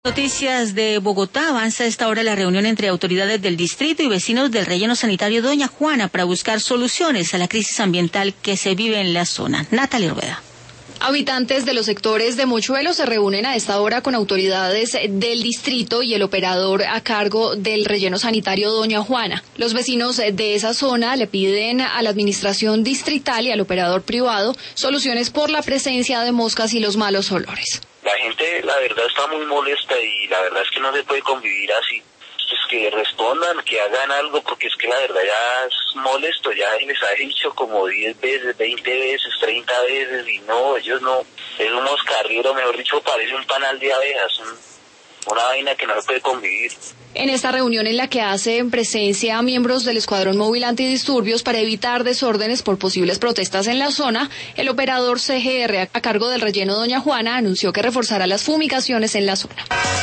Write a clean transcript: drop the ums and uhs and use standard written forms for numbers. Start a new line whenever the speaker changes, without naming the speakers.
Noticias de Bogotá. Avanza a esta hora la reunión entre autoridades del distrito y vecinos del relleno sanitario Doña Juana para buscar soluciones a la crisis ambiental que se vive en la zona. Natalia Rueda.
Habitantes de los sectores de Mochuelo se reúnen a esta hora con autoridades del distrito y el operador a cargo del relleno sanitario Doña Juana. Los vecinos de esa zona le piden a la administración distrital y al operador privado soluciones por la presencia de moscas y los malos olores.
La gente, la verdad, está muy molesta y la verdad es que no se puede convivir así. Pues que respondan, que hagan algo, porque es que la verdad ya es molesto, ya les ha dicho como 10 veces, 20 veces, 30 veces, y no, ellos no, es un moscarriero, mejor dicho, parece un panal de abejas, una vaina que no se puede convivir.
En esta reunión en la que hacen presencia miembros del Escuadrón Móvil Antidisturbios para evitar desórdenes por posibles protestas en la zona, el operador CGR a cargo del relleno Doña Juana anunció que reforzará las fumigaciones en la zona.